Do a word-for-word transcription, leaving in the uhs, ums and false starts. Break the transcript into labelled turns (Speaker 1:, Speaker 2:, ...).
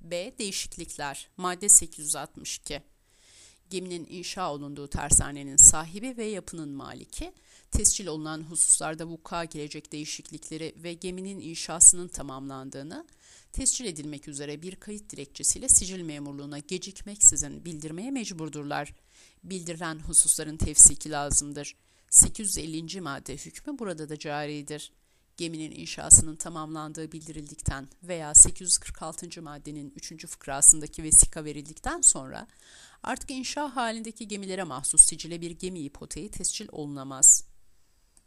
Speaker 1: B. Değişiklikler. Madde sekiz yüz altmış iki. Geminin inşa olunduğu tersanenin sahibi ve yapının maliki, tescil olunan hususlarda vuku'a girecek değişiklikleri ve geminin inşasının tamamlandığını, tescil edilmek üzere bir kayıt dilekçesiyle sicil memurluğuna gecikmeksizin bildirmeye mecburdurlar. Bildirilen hususların tefsiki lazımdır. sekiz yüz ellinci madde hükmü burada da caridir. Geminin inşasının tamamlandığı bildirildikten veya sekiz yüz kırk altıncı maddenin üçüncü fıkrasındaki vesika verildikten sonra artık inşa halindeki gemilere mahsus sicile bir gemi ipoteği tescil olunamaz.